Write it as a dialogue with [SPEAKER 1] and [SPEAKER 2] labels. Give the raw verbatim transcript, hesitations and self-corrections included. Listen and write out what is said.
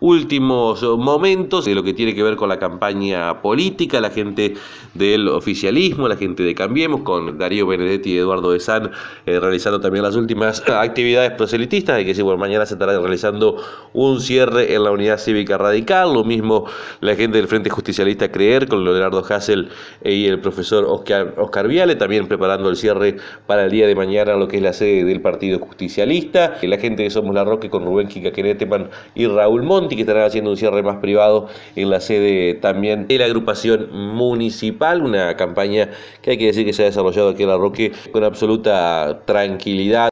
[SPEAKER 1] últimos momentos de lo que tiene que ver con la campaña política, la gente del oficialismo, la gente de Cambiemos, con Darío Benedetti y Eduardo de San eh, realizando también las últimas actividades proselitistas. Hay que decir, bueno, mañana se estará realizando un cierre en la Unidad Cívica Radical, lo mismo la gente del Frente Justicialista Creer con Leonardo Hassel y el profesor Oscar, Oscar Viale, también preparando el cierre para el día de mañana, lo que es la sede del Partido Justicialista, la gente de Somos La Roque con Rubén Kika Keneteman y Raúl Monti, que estarán haciendo un cierre más privado en la sede también de la agrupación municipal, una campaña que hay que decir que se ha desarrollado aquí en La Roque con absoluta tranquilidad.